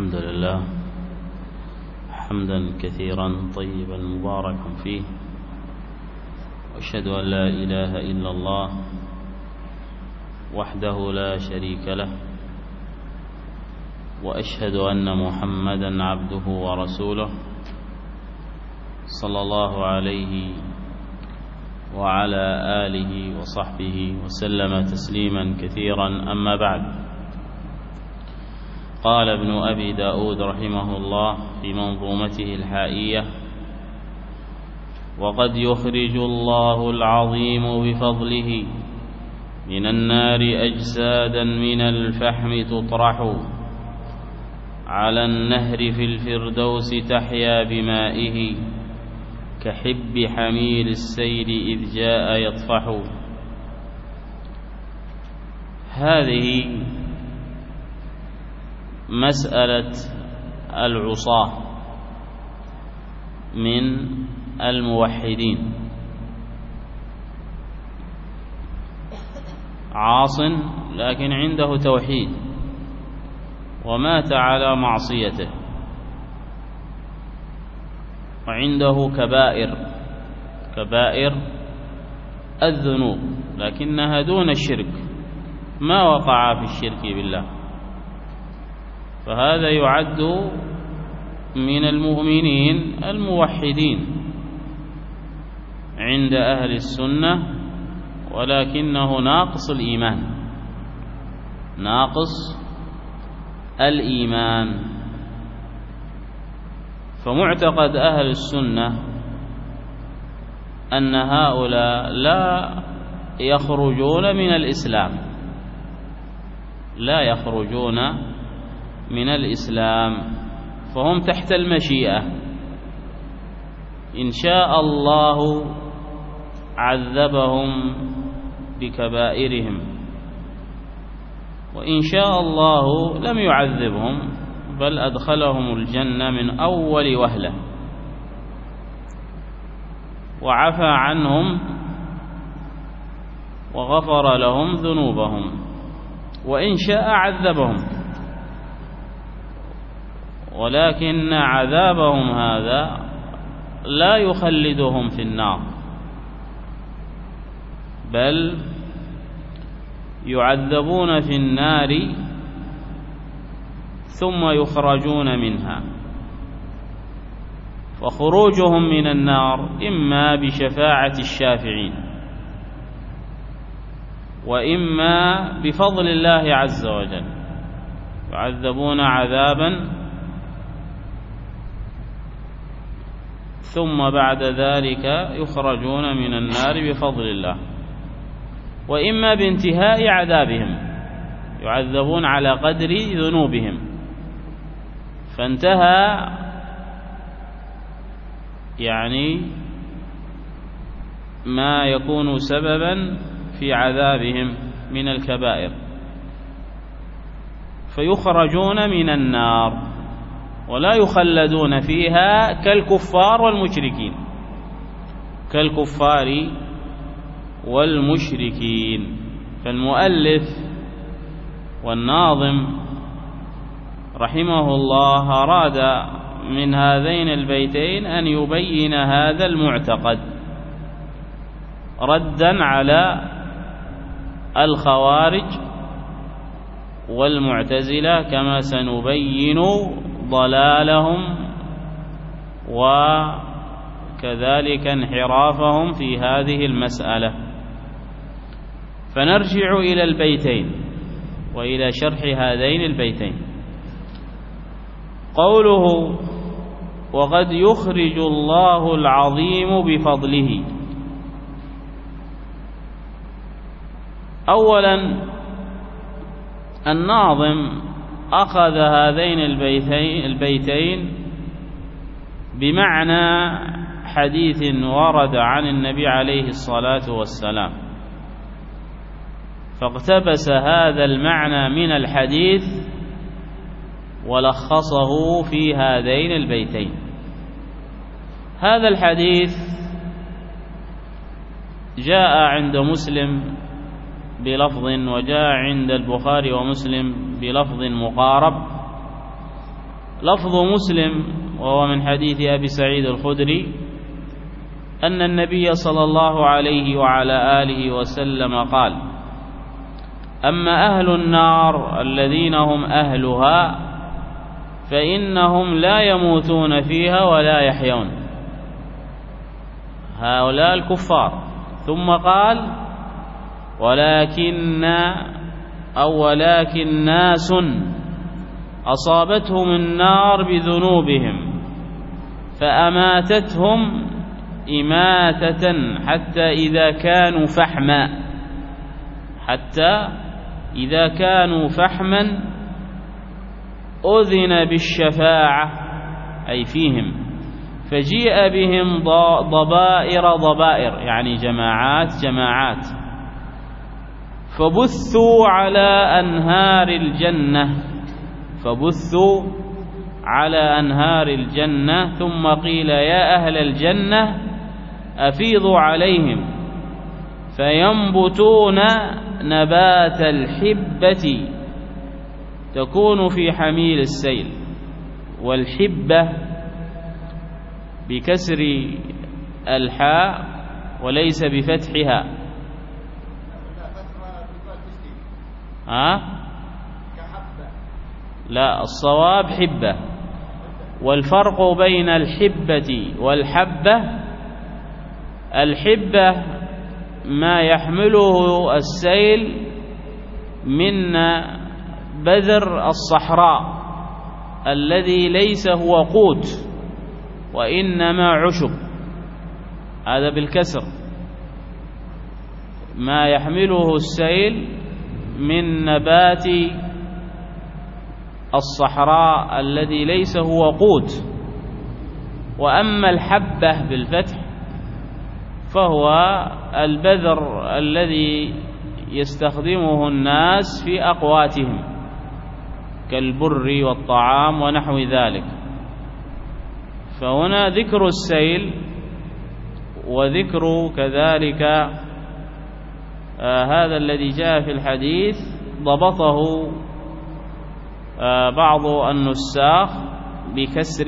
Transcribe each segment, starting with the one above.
الحمد لله حمدا كثيرا طيبا مباركا فيه، وأشهد أن لا إله إلا الله وحده لا شريك له، وأشهد أن محمدا عبده ورسوله صلى الله عليه وعلى آله وصحبه وسلم تسليما كثيرا. أما بعد، قال ابن أبي داود رحمه الله في منظومته الحائية: وقد يخرج الله العظيم بفضله من النار أجسادا من الفحم تطرح على النهر في الفردوس تحيا بمائه كحب حمير السيل إذ جاء يطفح. هذه مسألة العصاة من الموحدين، عاص لكن عنده توحيد ومات على معصيته، وعنده كبائر الذنوب لكنها دون الشرك، ما وقع في الشرك بالله، فهذا يعد من المؤمنين الموحدين عند أهل السنة، ولكنه ناقص الإيمان. فمعتقد أهل السنة أن هؤلاء لا يخرجون من الإسلام، فهم تحت المشيئة، إن شاء الله عذبهم بكبائرهم، وإن شاء الله لم يعذبهم بل أدخلهم الجنة من أول وهلة وعفى عنهم وغفر لهم ذنوبهم، وإن شاء عذبهم، ولكن عذابهم هذا لا يخلدهم في النار، بل يعذبون في النار ثم يخرجون منها. وخروجهم من النار إما بشفاعة الشافعين، وإما بفضل الله عز وجل، يعذبون عذابا ثم بعد ذلك يخرجون من النار بفضل الله، وإما بانتهاء عذابهم، يعذبون على قدر ذنوبهم، فانتهى يعني ما يكون سببا في عذابهم من الكبائر، فيخرجون من النار ولا يخلدون فيها كالكفار والمشركين. فالمؤلف والناظم رحمه الله أراد من هذين البيتين أن يبين هذا المعتقد ردا على الخوارج والمعتزلة، كما سنبين ضلالهم وكذلك انحرافهم في هذه المسألة. فنرجع إلى البيتين وإلى شرح هذين البيتين. قوله: وقد يخرج الله العظيم بفضله. أولا، الناظم أخذ هذين البيتين بمعنى حديث ورد عن النبي عليه الصلاة والسلام، فاقتبس هذا المعنى من الحديث ولخصه في هذين البيتين. هذا الحديث جاء عند مسلم بلفظ، وجاء عند البخاري ومسلم بلفظ مقارب، لفظ مسلم وهو من حديث أبي سعيد الخدري أن النبي صلى الله عليه وعلى آله وسلم قال: أما أهل النار الذين هم أهلها فإنهم لا يموتون فيها ولا يحيون، هؤلاء الكفار. ثم قال: ولكن ناس أصابتهم النار بذنوبهم فأماتتهم إماتة حتى إذا كانوا فحما أذن بالشفاعة أي فيهم، فجيء بهم ضبائر يعني جماعات فبثوا على أنهار الجنة ثم قيل: يا أهل الجنة أفيضوا عليهم فينبتون نبات الحبة تكون في حميل السيل. والحبة بكسر الحاء وليس بفتحها. لا، الصواب حبة. والفرق بين الحبة والحبة: الحبة ما يحمله السيل من بذر الصحراء الذي ليس هو قوت وإنما عشب، هذا بالكسر، ما يحمله السيل من نبات الصحراء الذي ليس هو قوت. وأما الحبة بالفتح فهو البذر الذي يستخدمه الناس في أقواتهم كالبر والطعام ونحو ذلك. فهنا ذكر السيل وذكر كذلك هذا الذي جاء في الحديث ضبطه بعض النساخ بكسر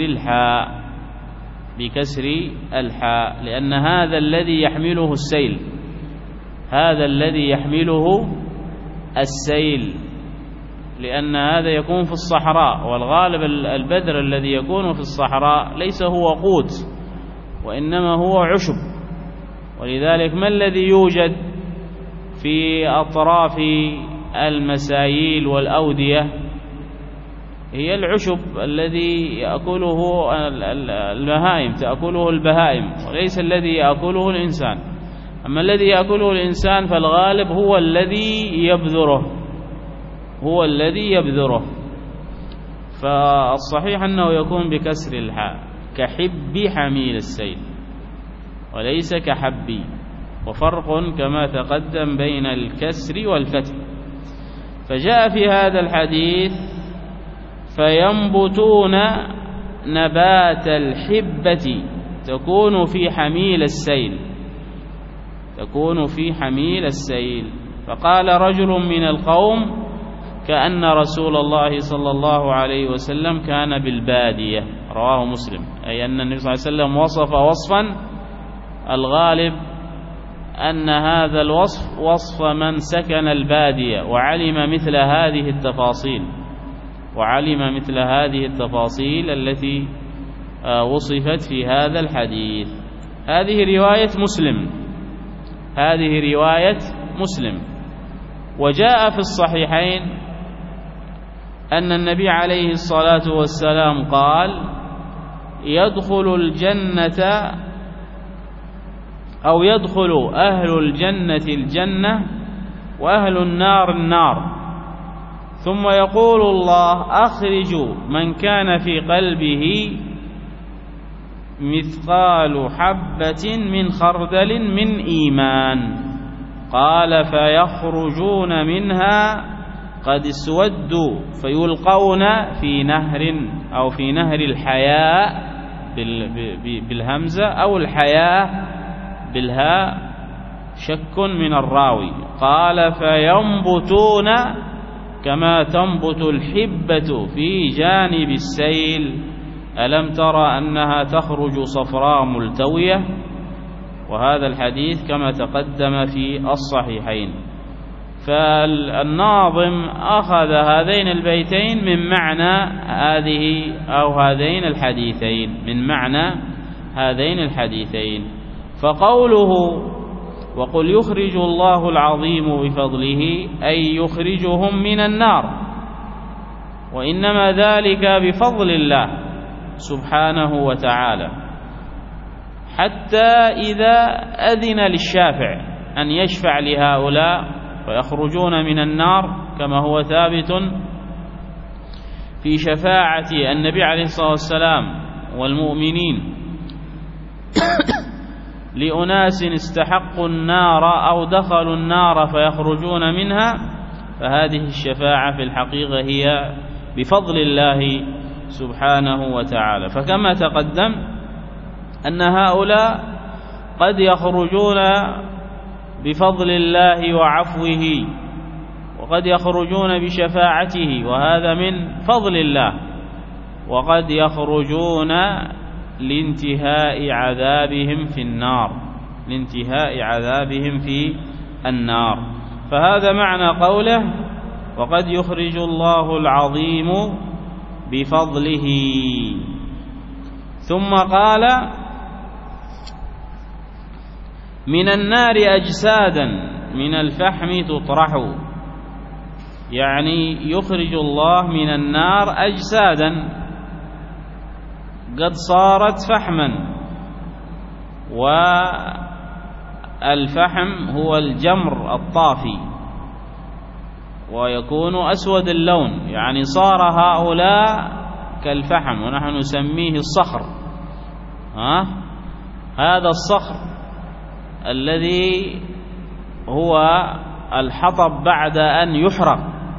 الحاء، لأن هذا الذي يحمله السيل، لأن هذا يكون في الصحراء، والغالب البذر الذي يكون في الصحراء ليس هو قوت وإنما هو عشب. ولذلك ما الذي يوجد في أطراف المسايل والأودية؟ هي العشب الذي يأكله البهائم وليس الذي يأكله الإنسان. أما الذي يأكله الإنسان فالغالب هو الذي يبذره. فالصحيح أنه يكون بكسر الحاء كحب حميل السيل وليس كحبي، وفرق كما تقدم بين الكسر والفتح. فجاء في هذا الحديث: فينبتون نبات الحبة تكون في حميل السيل. فقال رجل من القوم: كأن رسول الله صلى الله عليه وسلم كان بالبادية. رواه مسلم. أي أن النبي صلى الله عليه وسلم وصف وصفا الغالب أن هذا الوصف وصف من سكن البادية وعلم مثل هذه التفاصيل التي وصفت في هذا الحديث. هذه رواية مسلم. وجاء في الصحيحين أن النبي عليه الصلاة والسلام قال: يدخل أهل الجنة الجنة وأهل النار ثم يقول الله: أخرجوا من كان في قلبه مثقال حبة من خردل من إيمان. قال: فيخرجون منها قد اسودوا فيلقون في نهر الحياة بالهمزة أو الحياة بالهاء، شك من الراوي. قال: فينبتون كما تنبت الحبة في جانب السيل ألم ترى أنها تخرج صفراء ملتوية. وهذا الحديث كما تقدم في الصحيحين. فالناظم أخذ هذين البيتين من معنى هذه أو هذين الحديثين، من معنى هذين الحديثين. فقوله وقل يخرج الله العظيم بفضله أي يخرجهم من النار، وإنما ذلك بفضل الله سبحانه وتعالى، حتى إذا أذن للشافع أن يشفع لهؤلاء فيخرجون من النار، كما هو ثابت في شفاعة النبي عليه الصلاة والسلام والمؤمنين لأناس استحقوا النار أو دخلوا النار فيخرجون منها، فهذه الشفاعة في الحقيقة هي بفضل الله سبحانه وتعالى. فكما تقدم أن هؤلاء قد يخرجون بفضل الله وعفوه، وقد يخرجون بشفاعته وهذا من فضل الله، وقد يخرجون لانتهاء عذابهم في النار، لانتهاء عذابهم في النار. فهذا معنى قوله وقد يخرج الله العظيم بفضله. ثم قال من النار أجسادا من الفحم تطرح، يعني يخرج الله من النار أجسادا قد صارت فحما، والفحم هو الجمر الطافي ويكون أسود اللون، يعني صار هؤلاء كالفحم، ونحن نسميه الصخر. هذا الصخر الذي هو الحطب بعد أن يحرق،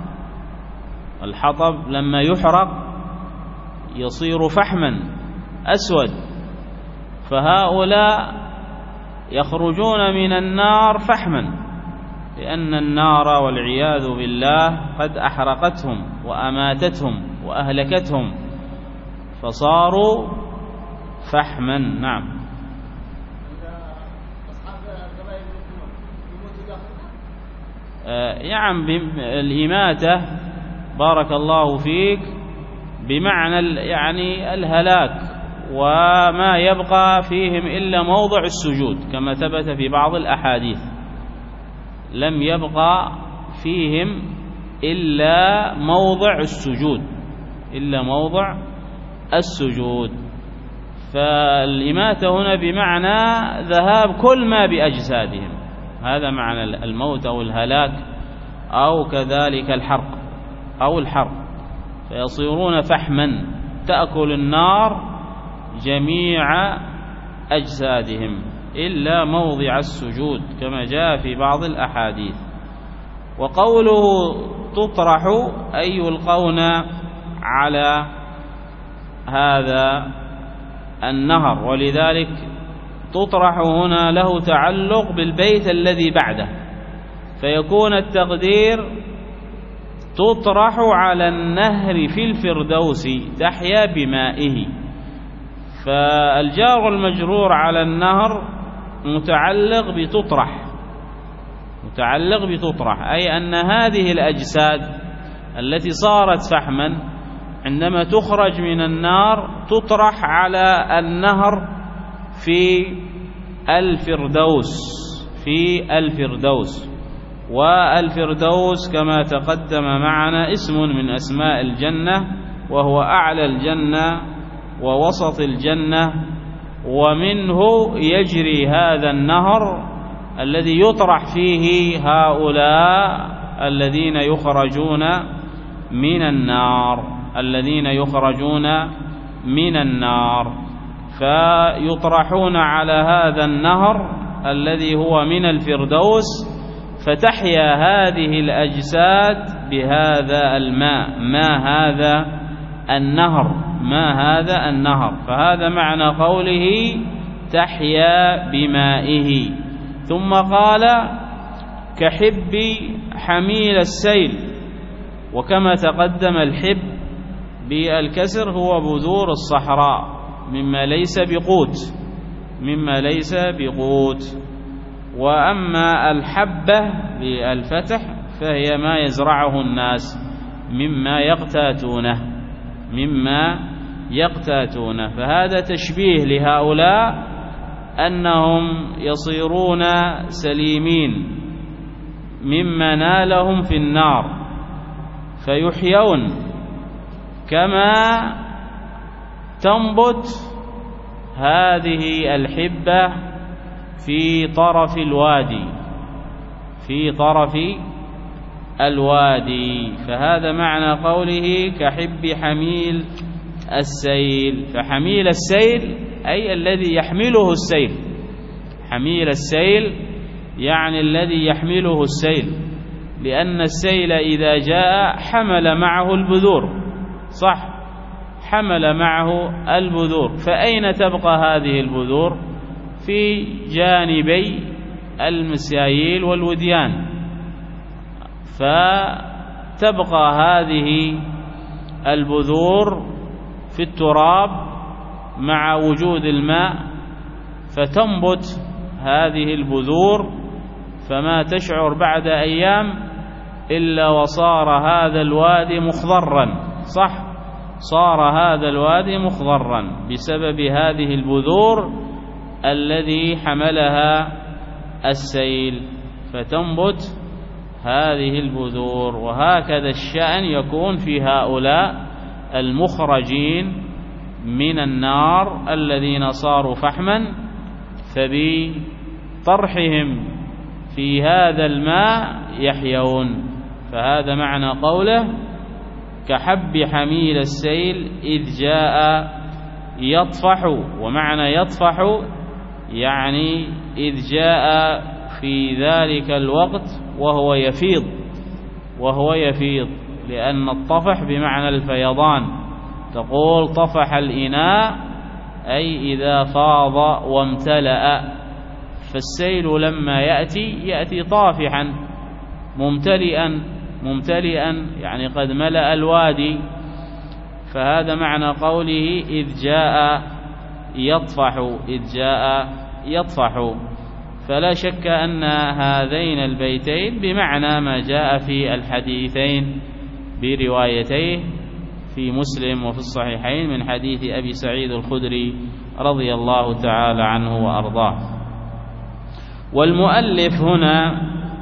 الحطب لما يحرق يصير فحما أسود، فهؤلاء يخرجون من النار فحما، لأن النار والعياذ بالله قد أحرقتهم وأماتتهم وأهلكتهم فصاروا فحما. نعم. الإماتة بارك الله فيك بمعنى يعني الهلاك، وما يبقى فيهم إلا موضع السجود، كما ثبت في بعض الأحاديث لم يبقى فيهم إلا موضع السجود، إلا موضع السجود. فالإماتة هنا بمعنى ذهاب كل ما بأجسادهم، هذا معنى الموت أو الهلاك أو كذلك الحرق أو الحرق، فيصيرون فحما تأكل النار جميع أجسادهم إلا موضع السجود، كما جاء في بعض الأحاديث. وقوله تطرح أي يلقون على هذا النهر، ولذلك تطرح هنا له تعلق بالبيت الذي بعده، فيكون التقدير تطرح على النهر في الفردوس تحيا بمائه. فالجار المجرور على النهر متعلق بتطرح، متعلق بتطرح، أي أن هذه الأجساد التي صارت فحما عندما تخرج من النار تطرح على النهر في الفردوس، في الفردوس. والفردوس كما تقدم معنا اسم من أسماء الجنة، وهو أعلى الجنة ووسط الجنة، ومنه يجري هذا النهر الذي يطرح فيه هؤلاء الذين يخرجون من النار، الذين يخرجون من النار، فيطرحون على هذا النهر الذي هو من الفردوس، فتحيا هذه الأجساد بهذا الماء. ما هذا النهر، ما هذا النهر. فهذا معنى قوله تحيا بمائه. ثم قال كحب حميل السيل، وكما تقدم الحب بالكسر هو بذور الصحراء مما ليس بقوت. وأما الحبة بالفتح فهي ما يزرعه الناس مما يقتاتونه. فهذا تشبيه لهؤلاء أنهم يصيرون سليمين مما نالهم في النار، فيحيون كما تنبت هذه الحبة في طرف الوادي. فهذا معنى قوله كحب حميل السيل. فحميل السيل أي الذي يحمله السيل، حميل السيل يعني الذي يحمله السيل، لأن السيل إذا جاء حمل معه البذور، صح، حمل معه البذور. فأين تبقى هذه البذور؟ في جانبي المسايل والوديان، فتبقى هذه البذور في التراب مع وجود الماء، فتنبت هذه البذور، فما تشعر بعد أيام إلا وصار هذا الوادي مخضرا، صح، صار هذا الوادي مخضرا بسبب هذه البذور الذي حملها السيل، فتنبت هذه البذور. وهكذا الشأن يكون في هؤلاء المخرجين من النار الذين صاروا فحما، فبطرحهم في هذا الماء يحيون. فهذا معنى قوله كحب حميل السيل إذ جاء يطفح. ومعنى يطفح يعني إذ جاء في ذلك الوقت وهو يفيض، لأن الطفح بمعنى الفيضان. تقول طفح الإناء أي إذا فاض وامتلأ. فالسيل لما يأتي طافحا ممتلئا يعني قد ملأ الوادي. فهذا معنى قوله إذ جاء يطفح. فلا شك أن هذين البيتين بمعنى ما جاء في الحديثين بروايتيه في مسلم وفي الصحيحين من حديث أبي سعيد الخدري رضي الله تعالى عنه وأرضاه. والمؤلف هنا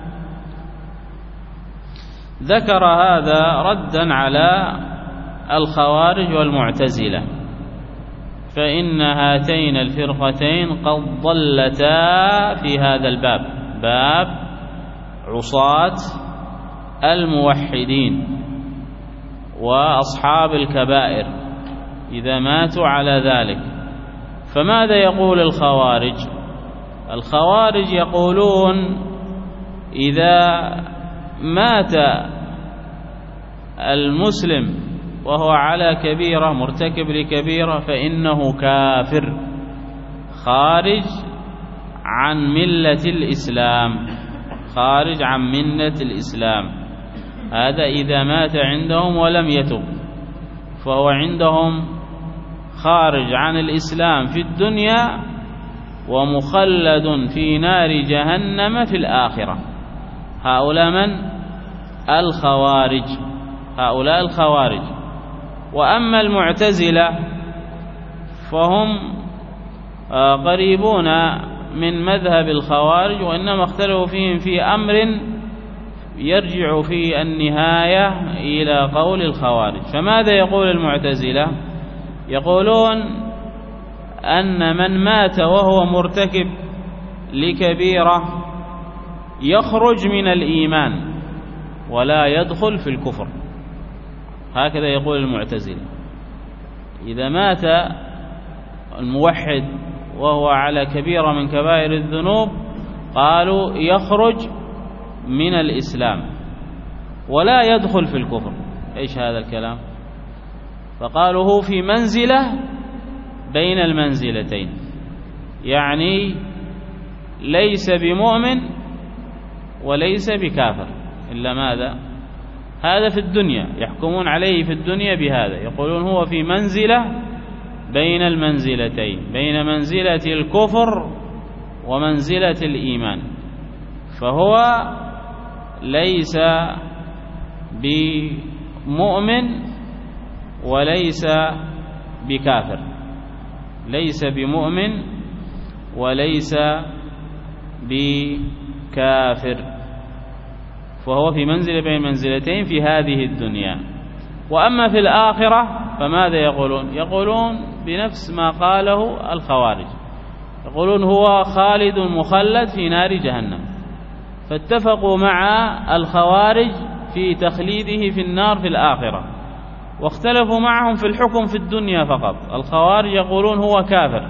ذكر هذا ردا على الخوارج والمعتزلة، فإن هاتين الفرقتين قد ضلتا في هذا الباب، باب عصاة الموحدين وأصحاب الكبائر إذا ماتوا على ذلك. فماذا يقول الخوارج؟ الخوارج يقولون إذا مات المسلم وهو على كبيرة، مرتكب لكبيرة، فإنه كافر خارج عن ملة الإسلام، هذا إذا مات عندهم ولم يتب، فهو عندهم خارج عن الإسلام في الدنيا ومخلد في نار جهنم في الآخرة. هؤلاء من؟ الخوارج. وأما المعتزلة فهم قريبون من مذهب الخوارج، وإنما اختلفوا فيهم في أمر يرجع في النهاية إلى قول الخوارج. فماذا يقول المعتزلة؟ يقولون أن من مات وهو مرتكب لكبيرة يخرج من الإيمان ولا يدخل في الكفر، هكذا يقول المعتزلة. إذا مات الموحد وهو على كبيرة من كبائر الذنوب قالوا يخرج من الإسلام ولا يدخل في الكفر. إيش هذا الكلام؟ فقالوا هو في منزلة بين المنزلتين، يعني ليس بمؤمن وليس بكافر، إلا ماذا؟ هذا في الدنيا، يحكمون عليه في الدنيا بهذا، يقولون هو في منزلة بين المنزلتين، بين منزلة الكفر ومنزلة الإيمان، فهو ليس بمؤمن وليس بكافر، ليس بمؤمن وليس بكافر، فهو في منزلة بين منزلتين في هذه الدنيا. وأما في الآخرة فماذا يقولون؟ يقولون بنفس ما قاله الخوارج، يقولون هو خالد مخلد في نار جهنم، فاتفقوا مع الخوارج في تخليده في النار في الآخرة، واختلفوا معهم في الحكم في الدنيا فقط. الخوارج يقولون هو كافر،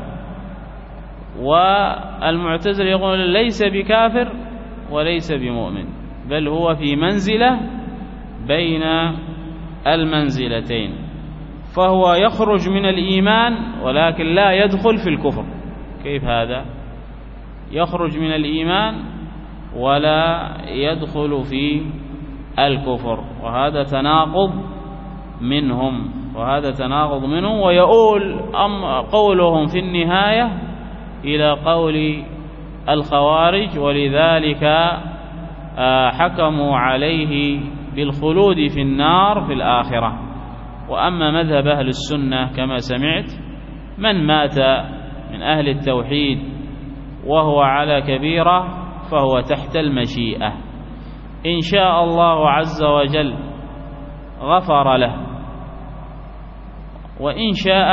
والمعتزلة يقولون ليس بكافر وليس بمؤمن، بل هو في منزلة بين المنزلتين، فهو يخرج من الإيمان ولكن لا يدخل في الكفر. كيف هذا؟ يخرج من الإيمان ولا يدخل في الكفر، وهذا تناقض منهم، ويؤول قولهم في النهاية إلى قول الخوارج، ولذلك حكموا عليه بالخلود في النار في الآخرة. وأما مذهب أهل السنة كما سمعت، من مات من أهل التوحيد وهو على كبيرة فهو تحت المشيئة، إن شاء الله عز وجل غفر له، وإن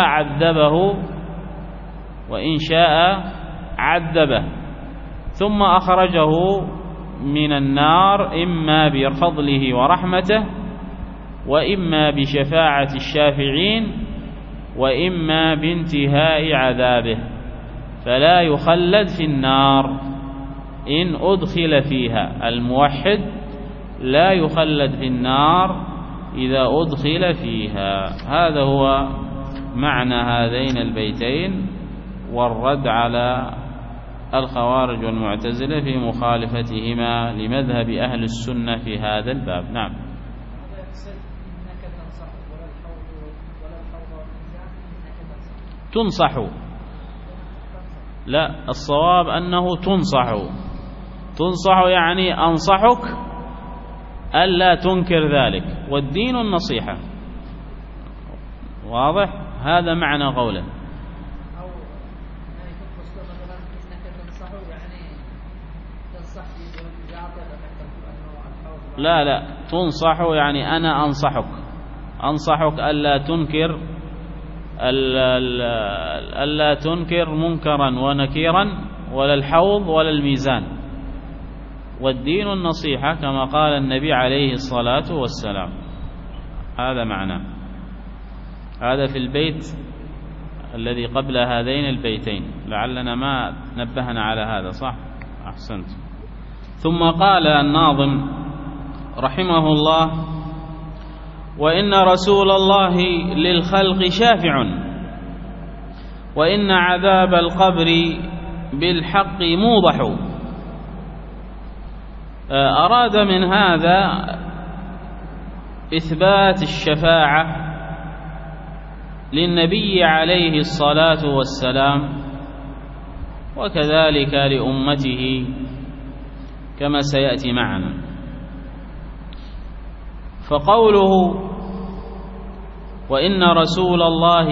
شاء عذبه ثم أخرجه من النار، إما بفضله ورحمته، وإما بشفاعة الشافعين، وإما بانتهاء عذابه، فلا يخلد في النار إن أدخل فيها. الموحد لا يخلد في النار إذا أدخل فيها. هذا هو معنى هذين البيتين، والرد على الخوارج والمعتزلة في مخالفتهما لمذهب أهل السنة في هذا الباب. نعم. تنصح، لا، الصواب أنه تنصح يعني أنصحك ألا تنكر ذلك، والدين النصيحة. واضح؟ هذا معنى قوله. لا، تنصح يعني أنا أنصحك ألا تنكر منكرا ونكيرا، ولا الحوض ولا الميزان، والدين النصيحة كما قال النبي عليه الصلاة والسلام. هذا معنى، هذا في البيت الذي قبل هذين البيتين، لعلنا ما نبهنا على هذا. صح؟ أحسنت. ثم قال الناظم رحمه الله: وإن رسول الله للخلق شافع، وإن عذاب القبر بالحق موضح. أراد من هذا إثبات الشفاعة للنبي عليه الصلاة والسلام، وكذلك لأمته كما سيأتي معنا. فقوله وإن رسول الله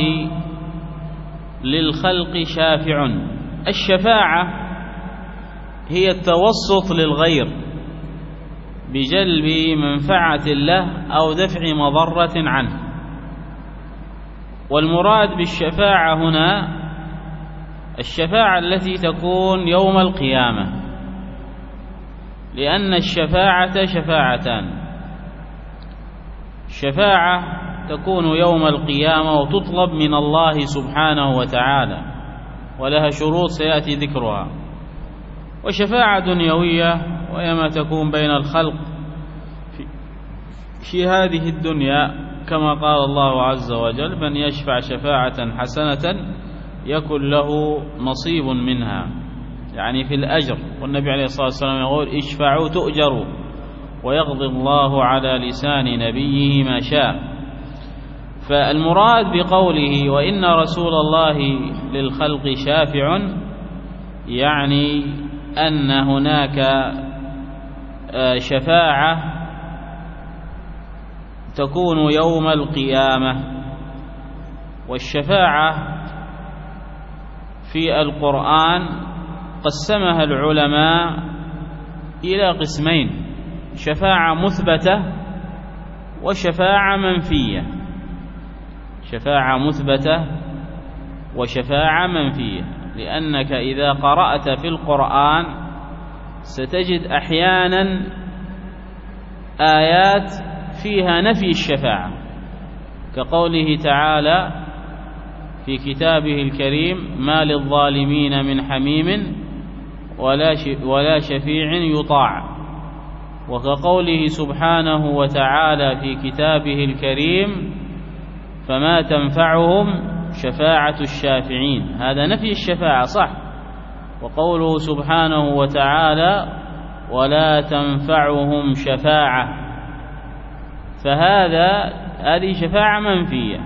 للخلق شافع، الشفاعة هي التوسط للغير بجلب منفعة له أو دفع مضرة عنه. والمراد بالشفاعة هنا الشفاعة التي تكون يوم القيامة، لأن الشفاعة شفاعتان: شفاعة تكون يوم القيامة وتطلب من الله سبحانه وتعالى، ولها شروط سيأتي ذكرها، وشفاعة دنيوية وهي ما تكون بين الخلق في هذه الدنيا، كما قال الله عز وجل: من يشفع شفاعة حسنة يكن له نصيب منها، يعني في الأجر. والنبي عليه الصلاة والسلام يقول: اشفعوا تؤجروا، ويقضي الله على لسان نبيه ما شاء. فالمراد بقوله وإن رسول الله للخلق شافع يعني أن هناك شفاعة تكون يوم القيامة. والشفاعة في القرآن قسمها العلماء إلى قسمين: شفاعة مثبتة وشفاعة منفية. شفاعة مثبتة وشفاعة منفية، لأنك إذا قرأت في القرآن ستجد أحيانا آيات فيها نفي الشفاعة، كقوله تعالى في كتابه الكريم: ما للظالمين من حميم ولا شفيع يطاع. وكقوله سبحانه وتعالى في كتابه الكريم: فما تنفعهم شفاعة الشافعين. هذا نفي الشفاعة صح. وقوله سبحانه وتعالى: ولا تنفعهم شفاعة، هذه شفاعة منفية.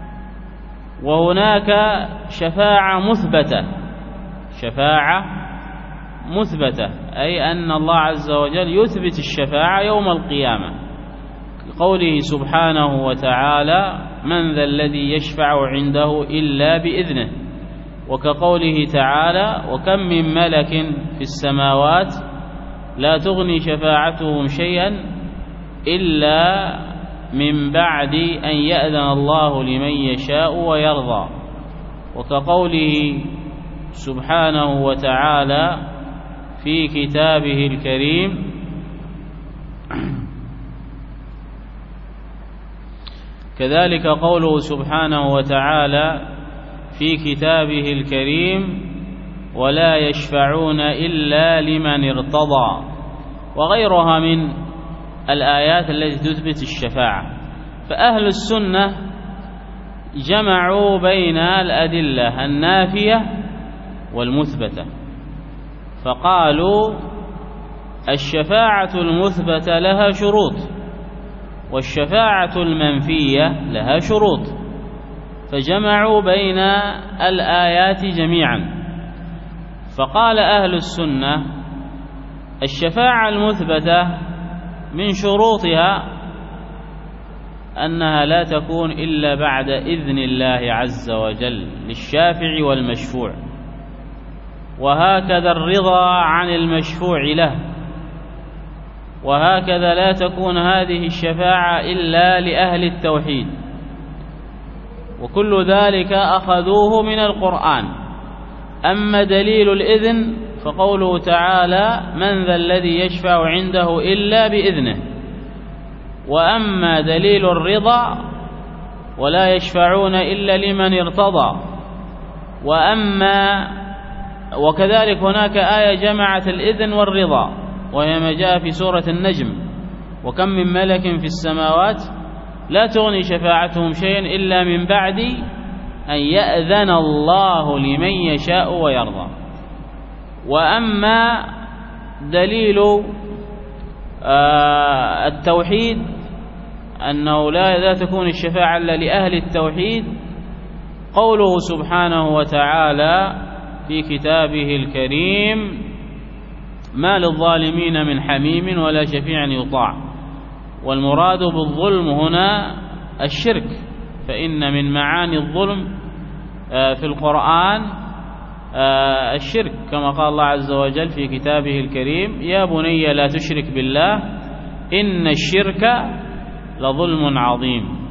وهناك شفاعة مثبتة. شفاعة مثبتة أي أن الله عز وجل يثبت الشفاعة يوم القيامة، قوله سبحانه وتعالى: من ذا الذي يشفع عنده إلا بإذنه. وكقوله تعالى: وكم من ملك في السماوات لا تغني شفاعتهم شيئا إلا من بعد أن يأذن الله لمن يشاء ويرضى. وكقوله سبحانه وتعالى في كتابه الكريم: كذلك قوله سبحانه وتعالى في كتابه الكريم: ولا يشفعون إلا لمن ارتضى، وغيرها من الآيات التي تثبت الشفاعة. فأهل السنة جمعوا بين الأدلة النافية والمثبتة، فقالوا الشفاعة المثبتة لها شروط والشفاعة المنفية لها شروط، فجمعوا بين الآيات جميعا. فقال أهل السنة: الشفاعة المثبتة من شروطها أنها لا تكون إلا بعد إذن الله عز وجل للشافع والمشفوع، وهكذا الرضا عن المشفوع له، وهكذا لا تكون هذه الشفاعة إلا لأهل التوحيد. وكل ذلك أخذوه من القرآن. أما دليل الإذن فقوله تعالى: من ذا الذي يشفع عنده إلا بإذنه. وأما دليل الرضا: ولا يشفعون إلا لمن ارتضى. وكذلك هناك آية جمعت الإذن والرضا، وهي ما جاء في سورة النجم: وكم من ملك في السماوات لا تغني شفاعتهم شيئا إلا من بعد أن يأذن الله لمن يشاء ويرضى. وأما دليل التوحيد أنه لا تكون الشفاعة إلا لأهل التوحيد، قوله سبحانه وتعالى في كتابه الكريم: ما للظالمين من حميم ولا شفيع يطاع. والمراد بالظلم هنا الشرك، فإن من معاني الظلم في القرآن الشرك، كما قال الله عز وجل في كتابه الكريم: يا بني لا تشرك بالله إن الشرك لظلم عظيم.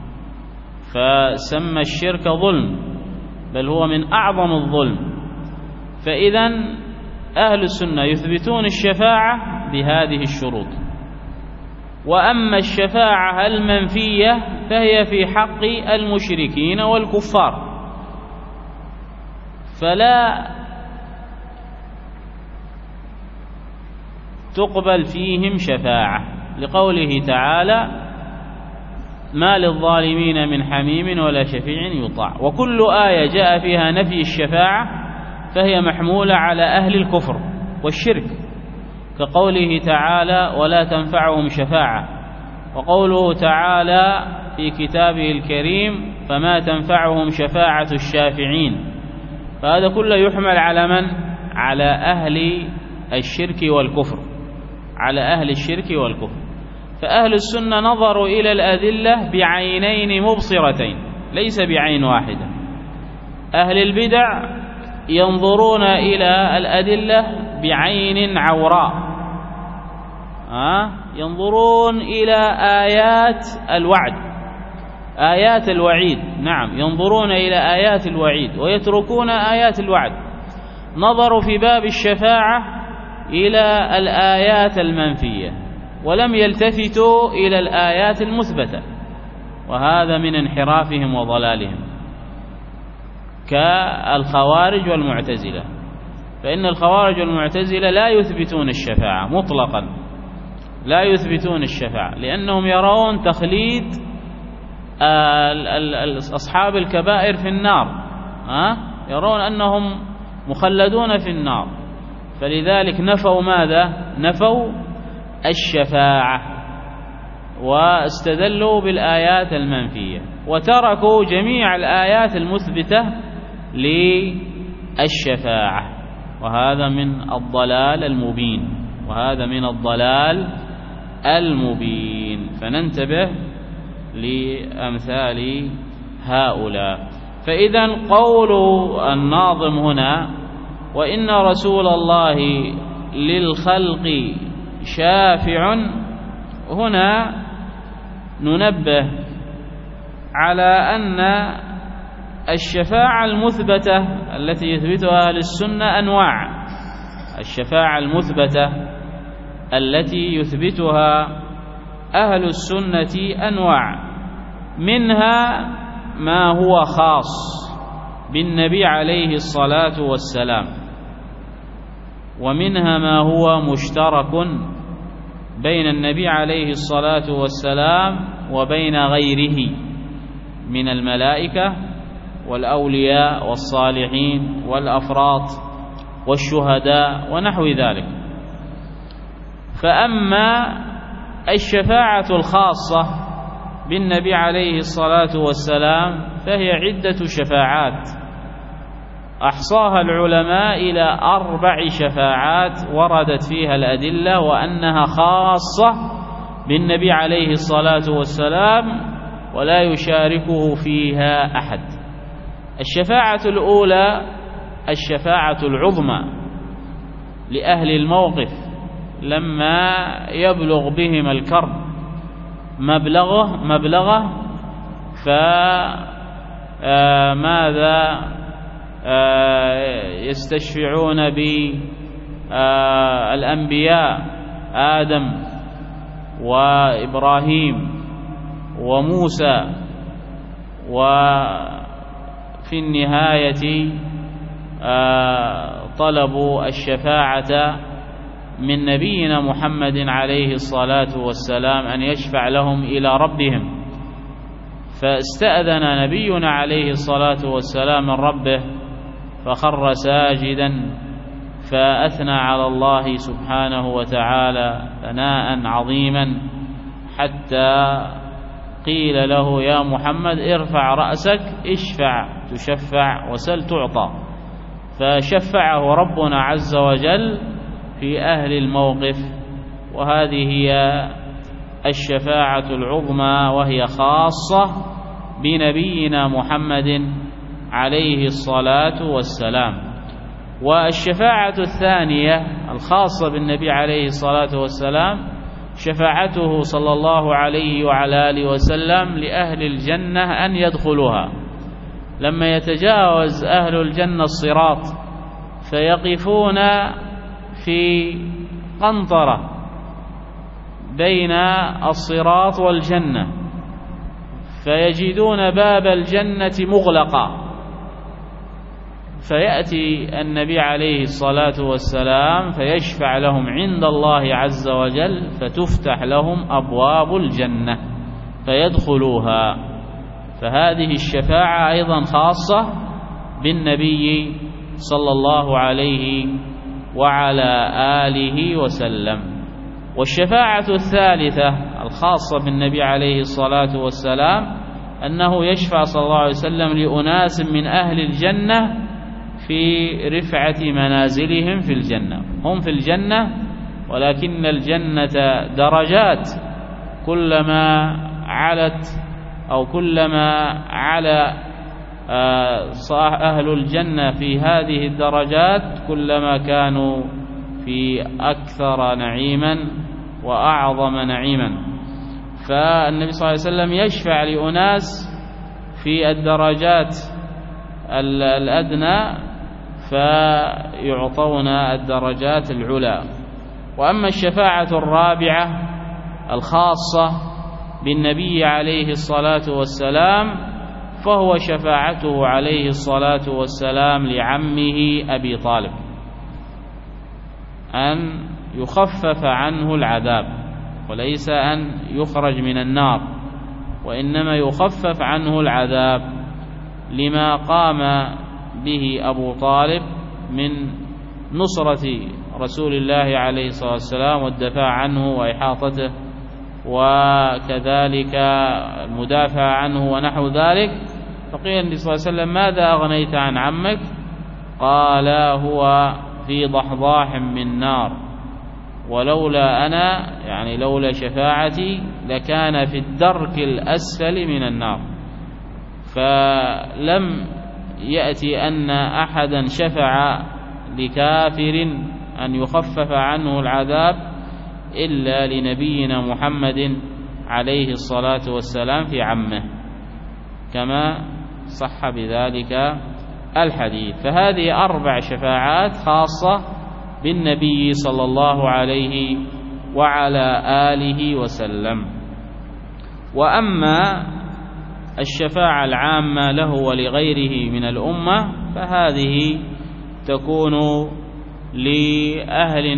فسمى الشرك ظلم، بل هو من أعظم الظلم. فإذا أهل السنة يثبتون الشفاعة بهذه الشروط. وأما الشفاعة المنفية فهي في حق المشركين والكفار، فلا تقبل فيهم شفاعة، لقوله تعالى: ما للظالمين من حميم ولا شفيع يطاع. وكل آية جاء فيها نفي الشفاعة فهي محمولة على أهل الكفر والشرك، كقوله تعالى ولا تنفعهم شفاعة، وقوله تعالى في كتابه الكريم فما تنفعهم شفاعة الشافعين. فهذا كله يحمل على من؟ على أهل الشرك والكفر، على أهل الشرك والكفر. فأهل السنة نظروا إلى الأدلة بعينين مبصرتين ليس بعين واحدة. أهل البدع ينظرون إلى الأدلة بعين عوراء، ينظرون إلى آيات الوعد، آيات الوعيد، نعم ينظرون إلى آيات الوعيد ويتركون آيات الوعد. نظروا في باب الشفاعة إلى الآيات المنفية ولم يلتفتوا إلى الآيات المثبتة، وهذا من انحرافهم وضلالهم، كالخوارج والمعتزلة. فإن الخوارج والمعتزلة لا يثبتون الشفاعة مطلقا، لا يثبتون الشفاعة، لأنهم يرون تخليد أصحاب الكبائر في النار، يرون أنهم مخلدون في النار، فلذلك نفوا ماذا؟ نفوا الشفاعة واستدلوا بالآيات المنفية، وتركوا جميع الآيات المثبتة للشفاعة، وهذا من الضلال المبين، وهذا من الضلال المبين. فننتبه لأمثال هؤلاء. فإذا قول الناظم هنا وإن رسول الله للخلق شافع، هنا ننبه على أن الشفاعة المثبتة التي يثبتها أهل السنة أنواع. الشفاعة المثبتة التي يثبتها أهل السنة أنواع، منها ما هو خاص بالنبي عليه الصلاة والسلام، ومنها ما هو مشترك بين النبي عليه الصلاة والسلام وبين غيره من الملائكة والأولياء والصالحين والأفراط والشهداء ونحو ذلك. فأما الشفاعة الخاصة بالنبي عليه الصلاة والسلام فهي عدة شفاعات أحصاها العلماء إلى 4 شفاعات وردت فيها الأدلة وأنها خاصة بالنبي عليه الصلاة والسلام ولا يشاركه فيها أحد. الشفاعة الأولى الشفاعة العظمى لأهل الموقف لما يبلغ بهم الكرب مبلغه فماذا يستشفعون بالأنبياء آدم وإبراهيم وموسى، وفي النهاية طلبوا الشفاعة من نبينا محمد عليه الصلاة والسلام أن يشفع لهم إلى ربهم، فاستأذن نبينا عليه الصلاة والسلام من ربه فخر ساجدا فأثنى على الله سبحانه وتعالى ثناء عظيما حتى قيل له يا محمد ارفع رأسك اشفع تشفع وسل تعطى، فشفعه ربنا عز وجل في أهل الموقف. وهذه هي الشفاعة العظمى وهي خاصة بنبينا محمد عليه الصلاة والسلام. والشفاعة الثانية الخاصة بالنبي عليه الصلاة والسلام شفاعته صلى الله عليه وعلى آله وسلم لأهل الجنة أن يدخلها، لما يتجاوز أهل الجنة الصراط فيقفون في قنطرة بين الصراط والجنة فيجدون باب الجنة مغلقا، فيأتي النبي عليه الصلاة والسلام فيشفع لهم عند الله عز وجل فتفتح لهم أبواب الجنة فيدخلوها. فهذه الشفاعة أيضا خاصة بالنبي صلى الله عليه وعلى آله وسلم. والشفاعة الثالثة الخاصة بالنبي عليه الصلاة والسلام أنه يشفع صلى الله عليه وسلم لأناس من أهل الجنة في رفعة منازلهم في الجنة. هم في الجنة ولكن الجنة درجات، كلما علت أو كلما على أهل الجنة في هذه الدرجات كلما كانوا في أكثر نعيما وأعظم نعيما. فالنبي صلى الله عليه وسلم يشفع لأناس في الدرجات الأدنى فيعطون الدرجات العلى. وأما الشفاعة الرابعة الخاصة بالنبي عليه الصلاة والسلام فهو شفاعته عليه الصلاة والسلام لعمه أبي طالب، أن يخفف عنه العذاب، وليس أن يخرج من النار، وإنما يخفف عنه العذاب لما قام به أبو طالب من نصرة رسول الله عليه الصلاة والسلام والدفاع عنه وإحاطته وكذلك المدافع عنه ونحو ذلك. فقيل النبي صلى الله عليه وسلم: ماذا أغنيت عن عمك؟ قال: هو في ضحضاح من نار، ولولا أنا يعني لولا شفاعتي لكان في الدرك الأسفل من النار. فلم يأتي أن أحدا شفع لكافر أن يخفف عنه العذاب إلا لنبينا محمد عليه الصلاة والسلام في عمه، كما صح بذلك الحديث. فهذه 4 شفاعات خاصة بالنبي صلى الله عليه وعلى آله وسلم. وأما الشفاعة العامة له ولغيره من الأمة فهذه تكون لأهل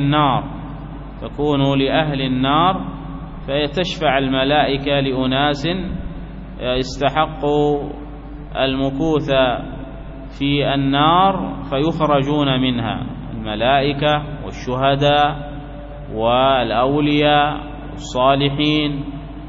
النار، فيتشفع الملائكة لأناس استحقوا المكوث في النار فيخرجون منها، الملائكة والشهداء والأولياء والصالحين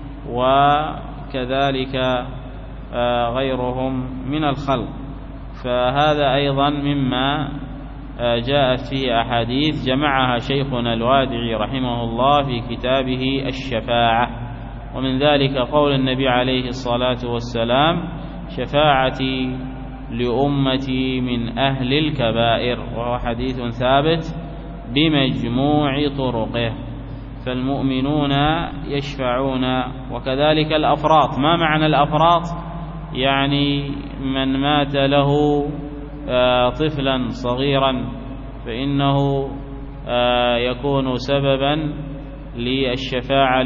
وكذلك غيرهم من الخلق. فهذا أيضا مما جاءت فيه أحاديث جمعها شيخنا الوادعي رحمه الله في كتابه الشفاعة. ومن ذلك قول النبي عليه الصلاة والسلام: شفاعتي لأمتي من أهل الكبائر، وهو حديث ثابت بمجموع طرقه. فالمؤمنون يشفعون، وكذلك الأفراط. ما معنى الأفراط؟ يعني من مات له طفلا صغيرا فإنه يكون سببا للشفاعة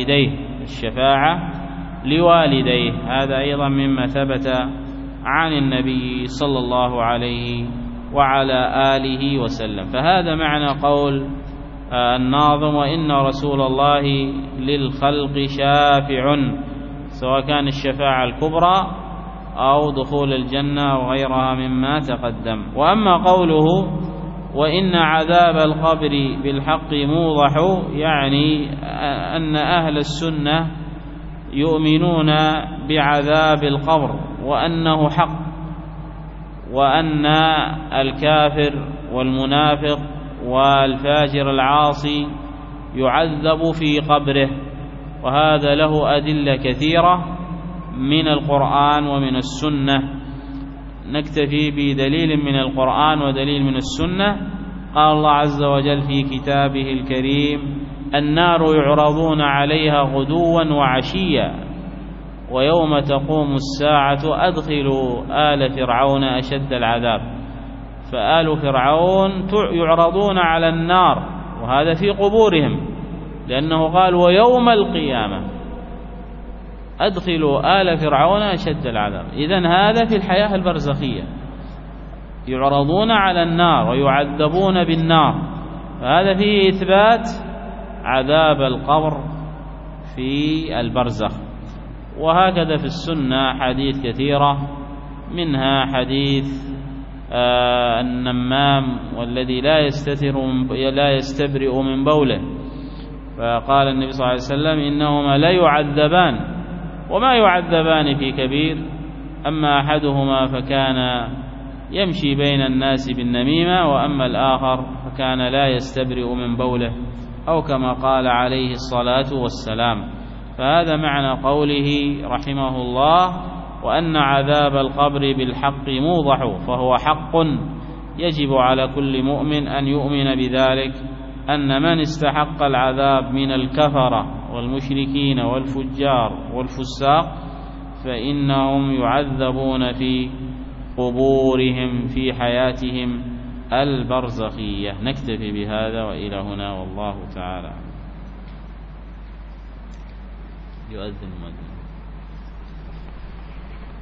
لوالديه. هذا أيضا مما ثبت عن النبي صلى الله عليه وعلى آله وسلم. فهذا معنى قول الناظم: وإن رسول الله للخلق شافع، سواء كان الشفاعة الكبرى أو دخول الجنة وغيرها مما تقدم. وأما قوله: وإن عذاب القبر بالحق موضح، يعني أن أهل السنة يؤمنون بعذاب القبر وأنه حق، وأن الكافر والمنافق والفاجر العاصي يعذب في قبره. وهذا له أدلة كثيرة من القرآن ومن السنة، نكتفي بدليل من القرآن ودليل من السنة. قال الله عز وجل في كتابه الكريم: النار يعرضون عليها غدوا وعشيا ويوم تقوم الساعة أدخلوا آل فرعون أشد العذاب. فآل فرعون يعرضون على النار، وهذا في قبورهم، لأنه قال: ويوم القيامة أدخلوا آل فرعون أشد العذاب. إذن هذا في الحياة البرزخية، يعرضون على النار ويعذبون بالنار، فهذا فيه إثبات عذاب القبر في البرزخ. وهكذا في السنة حديث كثيرة، منها حديث النمام والذي لا يستبرئ من بوله. فقال النبي صلى الله عليه وسلم إنهما لا يعذبان وما يعذبان في كبير، أما أحدهما فكان يمشي بين الناس بالنميمة، وأما الآخر فكان لا يستبرئ من بوله، أو كما قال عليه الصلاة والسلام. فهذا معنى قوله رحمه الله: وأن عذاب القبر بالحق موضح، فهو حق يجب على كل مؤمن أن يؤمن بذلك، أن من استحق العذاب من الكفرة والمشركين والفجار والفساق فإنهم يعذبون في قبورهم في حياتهم البرزخية. نكتفي بهذا وإلى هنا، والله تعالى يؤذن المؤذن.